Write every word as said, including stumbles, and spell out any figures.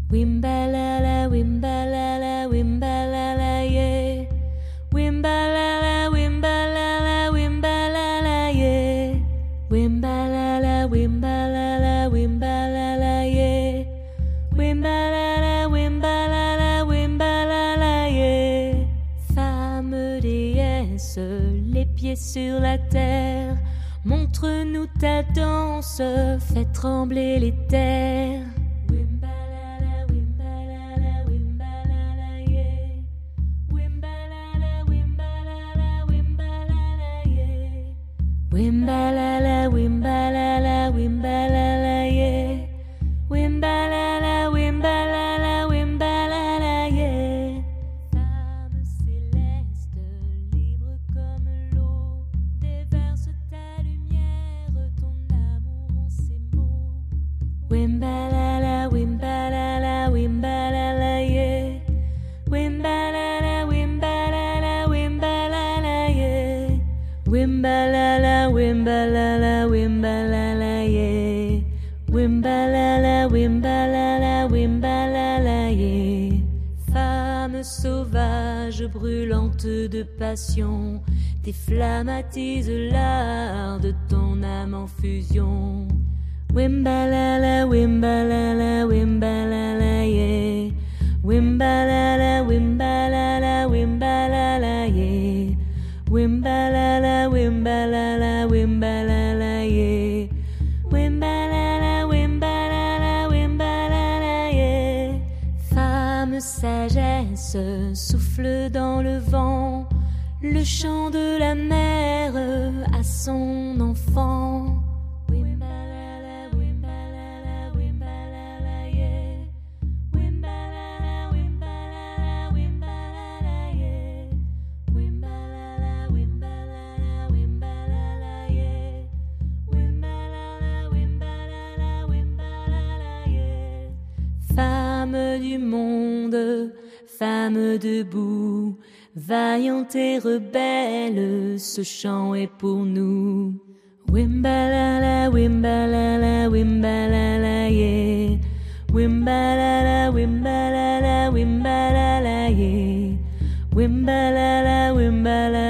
Wimbalala, wimbalala, wimbalala, yeah. Wimbalala, wimbalala, wimbalala, yeah. Wimbalala, wimbalala, wimbalala, yeah. Wimbalala, wimbalala, wimbalala, yeah. Femme déesse, les pieds sur la terre, montre-nous ta danse, fais trembler les terres. Wimbalala, wimbalala, wimbalala, yeah. Wimbalala, wimbalala, wimbalala, yeah. Femme céleste, libre comme l'eau, déverse ta lumière, ton amour en ces mots. Wimbalala, wimbalala, wimbalala, yeah. Wimbalala, wimbalala, wimbalala, yeah. Wimbalala, wimbalala, wimbalala, yeah. Wimbalala, wimbalala, wimbalala, yeah. Femme sauvage, brûlante de passion, tes flammes attisent l'art de ton âme en fusion. Wimbalala, wimbalala, wimbalala, yeah. Wimbalala, wimbalala, wimbalala, yeah. Wimbalala, wimbalala, wimbalala, yeah. Wimbalala, wimbalala, wimbalala, yeah. Femme sagesse, souffle dans le vent, le chant de la mère à son enfant. Wimbalala, wimbalala, wimbalala, yeah. Wimbalala, wimbalala, wimbalala, yeah. Wimbalala, wimbalala, wimbalala, yeah. Wimbalala, wimbalala, wimbalala, yeah. Femme du monde, femme debout, vaillante et rebelle, ce chant est pour nous. Wimbalala, wimbalala, wimbalala, yeah. Wimbalala, wimbalala, wimbalala, yeah. Wimbalala, wimbalala.